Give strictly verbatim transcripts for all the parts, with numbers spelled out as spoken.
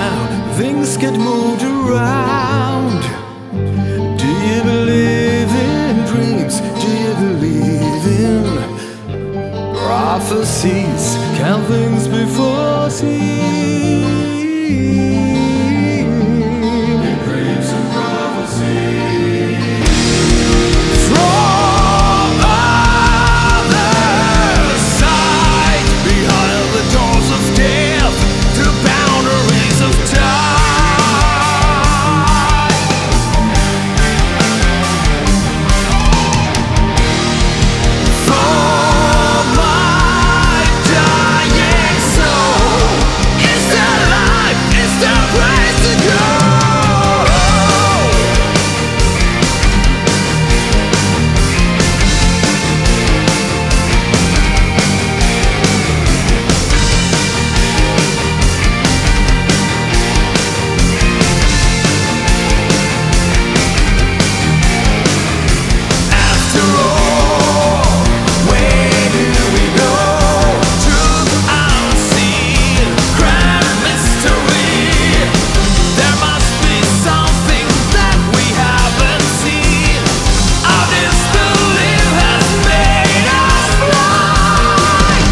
how things get moved around. Do you believe in dreams? Do you believe in prophecies? Can things be foreseen? Dreams and prophecies. From other side, behind the doors of death, the boundaries of time. For my dying soul, is there life? Is there place to go? After all, where do we go? Truth unseen, grand mystery. There must be something that we haven't seen. Our disbelief has made us blind.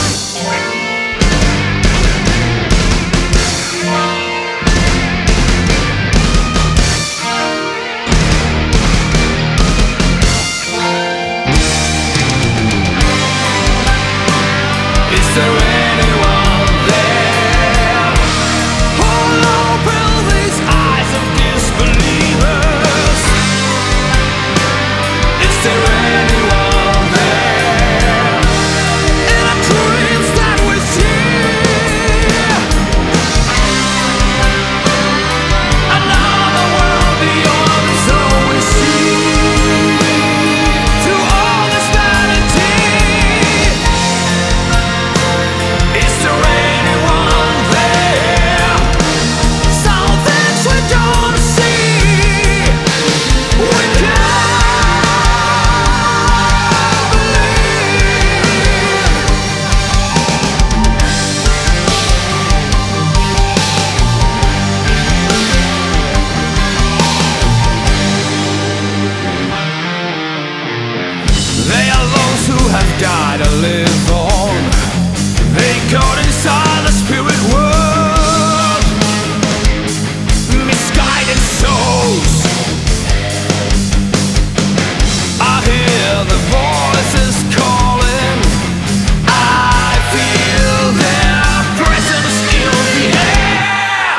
Is there anyone there who'll open these eyes of disbelievers? Is there anyone there in the dreams that we see? Another world beyond is all we see. Through all this vanity, is there anyone there? Some things we don't see, we can't believe. They are those who have died and live on. They caught inside the spirit world, misguided souls. I hear the voices calling. I feel their presence in the air.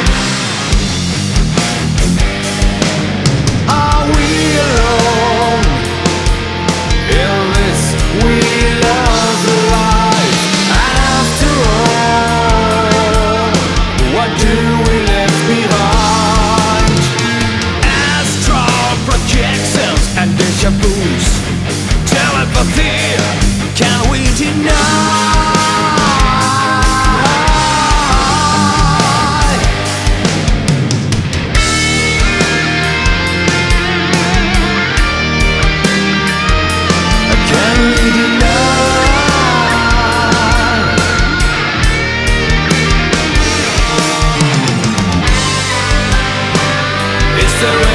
Are we alone in this wheel of life? And after all, what do we leave behind? Astral projections and deja vus, telepathy, can we deny? Can we deny? Is there